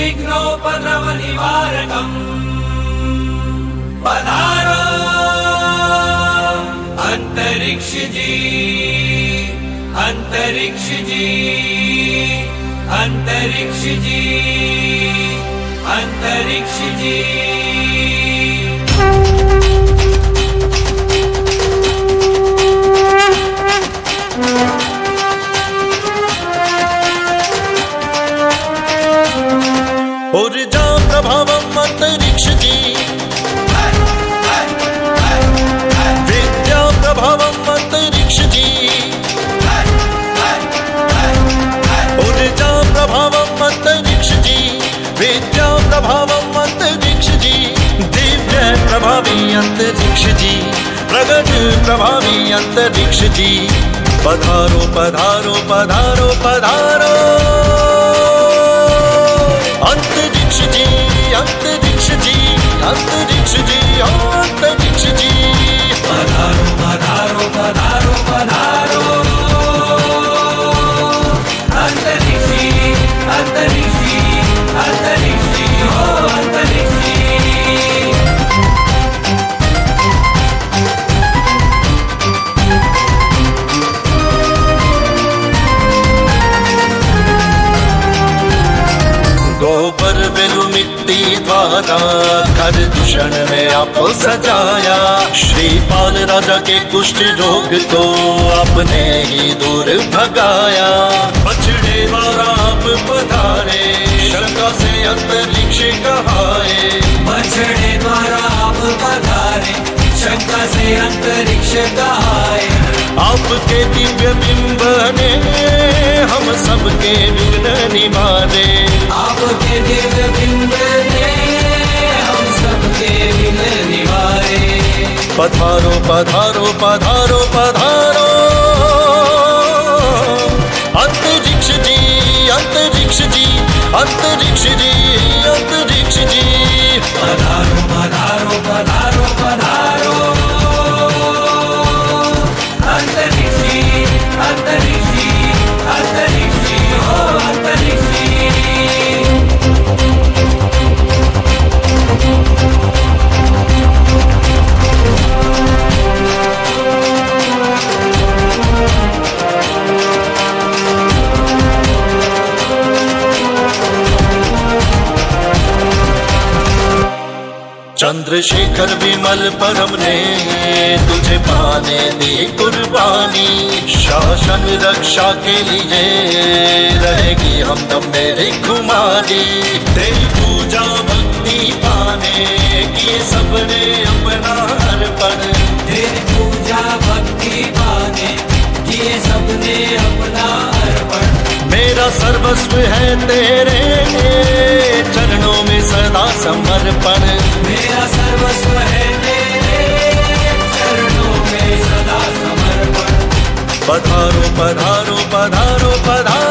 विघ्नोपद्रवनिवारकम् पधारो अंतरिक्ष जी, अंतरिक्ष जी, अंतरिक्ष जी, अंतरिक्ष जी। ऊर्जा प्रभावम् अंतरिक्ष जी, विद्या प्रभावम् अंतरिक्ष जी, ऊर्जा प्रभावम् अंतरिक्ष जी, विद्या प्रभावम् अंतरिक्ष जी, दिव्य प्रभावी अंतरिक्ष जी, प्रगट प्रभावी अंतरिक्ष जी। पधारो पधारो पधारो पधारो अंतरिक्ष जी, अंतरिक्ष जी, अंतरिक्ष जी, अंतरिक्ष जी। पधारो पधारो पधारो पधारो अंतरिक्ष जी, अंतरिक्ष जी, अंतरिक्ष जी, ओ अंतरिक्ष जी। गोबर बेलू मिट्टी द्वारा घर दूषण में आपको सजाया, श्रीपाल राजा के कुष्ठ रोग को आपने ही दूर भगाया। बछड़े द्वारा आप पधारे, शंका से अंतरिक्ष कहाए। बछड़े द्वारा आप पधारे, शंका से अंतरिक्ष कहाए। आपके दिव्य बिंब ने हम सबके विघ्न निवारे। आपके दिव्य बिंब ने हम सबके विघ्न निवारे। पधारो पधारो पधारो पधारो अंतरिक्ष जी, अंतरिक्ष जी, अंतरिक्ष जी, अंतरिक्ष जी। पधारो पधारो पधारो पधारो अंतरिक्ष जी, अंतरिक्ष जी, अंतरिक्ष जी, ओ अंतरिक्ष जी। चंद्रशेखर विमल परम ने तुझे पाने दी कुर्बानी। शासन रक्षा के लिए रहेगी हमदम मेरी खुमारी। तेरी पूजा भक्ति पाने किए सबने अपना अर्पण। तेरी पूजा भक्ति पाने किए सबने अपना अर्पण। मेरा सर्वस्व है तेरे चरणों में सदा समर्पण। मेरा सर्वस्व है तेरे चरणों में सदा समर्पण। पधारो पधारो पधारो पधारो